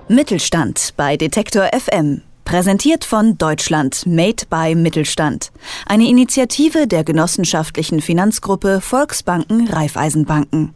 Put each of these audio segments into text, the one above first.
Mittelstand bei Detektor FM. Präsentiert von Deutschland Made by Mittelstand. Eine Initiative der genossenschaftlichen Finanzgruppe Volksbanken Raiffeisenbanken.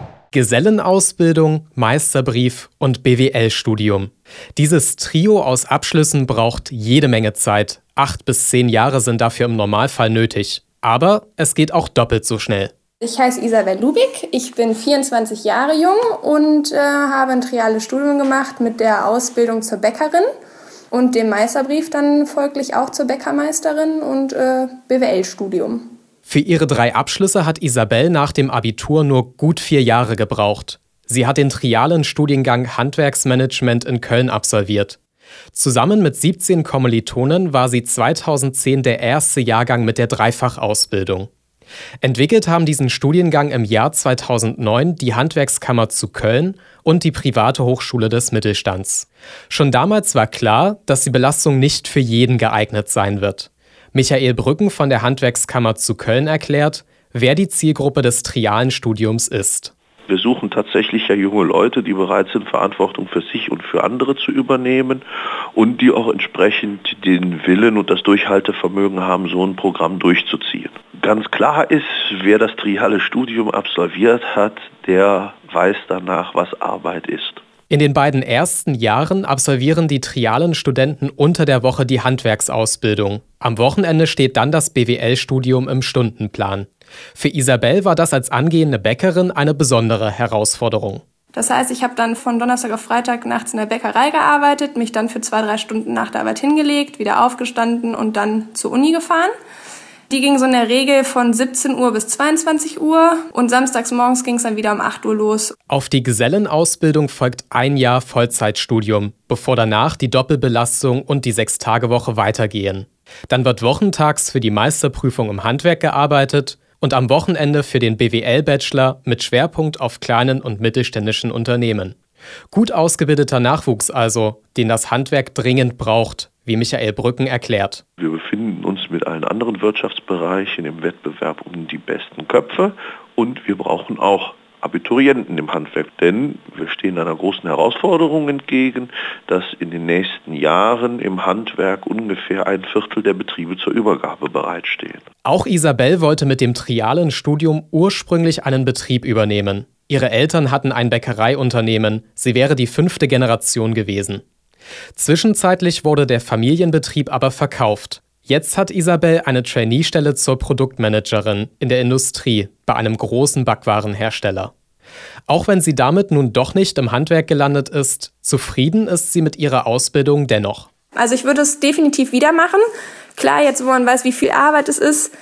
Gesellenausbildung, Meisterbrief und BWL-Studium. Dieses Trio aus Abschlüssen braucht jede Menge Zeit. 8 bis 10 Jahre sind dafür im Normalfall nötig. Aber es geht auch doppelt so schnell. Ich heiße Isabel Lubig, ich bin 24 Jahre jung und habe ein triales Studium gemacht mit der Ausbildung zur Bäckerin und dem Meisterbrief dann folglich auch zur Bäckermeisterin und BWL-Studium. Für ihre 3 Abschlüsse hat Isabel nach dem Abitur nur gut 4 Jahre gebraucht. Sie hat den trialen Studiengang Handwerksmanagement in Köln absolviert. Zusammen mit 17 Kommilitonen war sie 2010 der erste Jahrgang mit der Dreifachausbildung. Entwickelt haben diesen Studiengang im Jahr 2009 die Handwerkskammer zu Köln und die private Hochschule des Mittelstands. Schon damals war klar, dass die Belastung nicht für jeden geeignet sein wird. Michael Brücken von der Handwerkskammer zu Köln erklärt, wer die Zielgruppe des trialen Studiums ist. Wir suchen tatsächlich ja junge Leute, die bereit sind, Verantwortung für sich und für andere zu übernehmen und die auch entsprechend den Willen und das Durchhaltevermögen haben, so ein Programm durchzuziehen. Ganz klar ist, wer das triale Studium absolviert hat, der weiß danach, was Arbeit ist. In den beiden ersten Jahren absolvieren die trialen Studenten unter der Woche die Handwerksausbildung. Am Wochenende steht dann das BWL-Studium im Stundenplan. Für Isabel war das als angehende Bäckerin eine besondere Herausforderung. Das heißt, ich habe dann von Donnerstag auf Freitag nachts in der Bäckerei gearbeitet, mich dann für 2-3 Stunden nach der Arbeit hingelegt, wieder aufgestanden und dann zur Uni gefahren. Die ging so in der Regel von 17 Uhr bis 22 Uhr und samstags morgens ging es dann wieder um 8 Uhr los. Auf die Gesellenausbildung folgt 1 Jahr Vollzeitstudium, bevor danach die Doppelbelastung und die 6-Tage-Woche weitergehen. Dann wird wochentags für die Meisterprüfung im Handwerk gearbeitet und am Wochenende für den BWL-Bachelor mit Schwerpunkt auf kleinen und mittelständischen Unternehmen. Gut ausgebildeter Nachwuchs also, den das Handwerk dringend braucht, wie Michael Brücken erklärt. Wir befinden uns mit allen anderen Wirtschaftsbereichen im Wettbewerb um die besten Köpfe und wir brauchen auch Abiturienten im Handwerk, denn wir stehen einer großen Herausforderung entgegen, dass in den nächsten Jahren im Handwerk ungefähr 1/4 der Betriebe zur Übergabe bereitstehen. Auch Isabel wollte mit dem trialen Studium ursprünglich einen Betrieb übernehmen. Ihre Eltern hatten ein Bäckereiunternehmen, sie wäre die 5. Generation gewesen. Zwischenzeitlich wurde der Familienbetrieb aber verkauft. Jetzt hat Isabel eine Trainee-Stelle zur Produktmanagerin in der Industrie bei einem großen Backwarenhersteller. Auch wenn sie damit nun doch nicht im Handwerk gelandet ist, zufrieden ist sie mit ihrer Ausbildung dennoch. Also ich würde es definitiv wieder machen. Klar, jetzt wo man weiß, wie viel Arbeit es ist,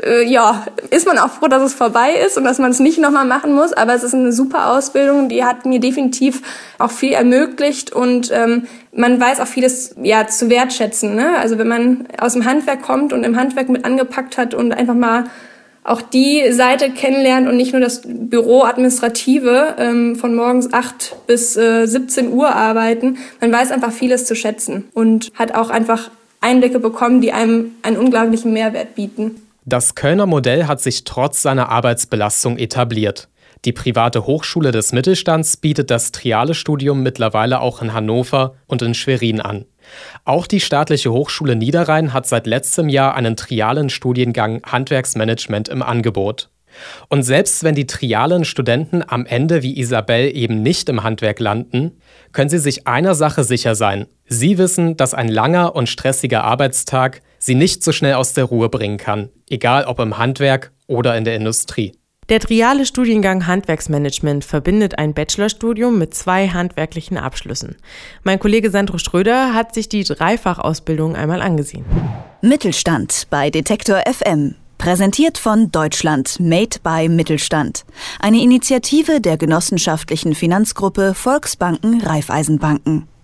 ist man auch froh, dass es vorbei ist und dass man es nicht nochmal machen muss. Aber es ist eine super Ausbildung, die hat mir definitiv auch viel ermöglicht und man weiß auch vieles zu wertschätzen. Ne? Also wenn man aus dem Handwerk kommt und im Handwerk mit angepackt hat und einfach mal auch die Seite kennenlernt und nicht nur das Büroadministrative von morgens 8 bis 17 Uhr arbeiten, man weiß einfach vieles zu schätzen und hat auch einfach Einblicke bekommen, die einem einen unglaublichen Mehrwert bieten. Das Kölner Modell hat sich trotz seiner Arbeitsbelastung etabliert. Die private Hochschule des Mittelstands bietet das triale Studium mittlerweile auch in Hannover und in Schwerin an. Auch die staatliche Hochschule Niederrhein hat seit letztem Jahr einen trialen Studiengang Handwerksmanagement im Angebot. Und selbst wenn die trialen Studenten am Ende wie Isabel eben nicht im Handwerk landen, können sie sich einer Sache sicher sein. Sie wissen, dass ein langer und stressiger Arbeitstag sie nicht so schnell aus der Ruhe bringen kann, egal ob im Handwerk oder in der Industrie. Der triale Studiengang Handwerksmanagement verbindet ein Bachelorstudium mit 2 handwerklichen Abschlüssen. Mein Kollege Sandro Schröder hat sich die Dreifachausbildung einmal angesehen. Mittelstand bei Detektor FM. Präsentiert von Deutschland Made by Mittelstand. Eine Initiative der genossenschaftlichen Finanzgruppe Volksbanken Raiffeisenbanken.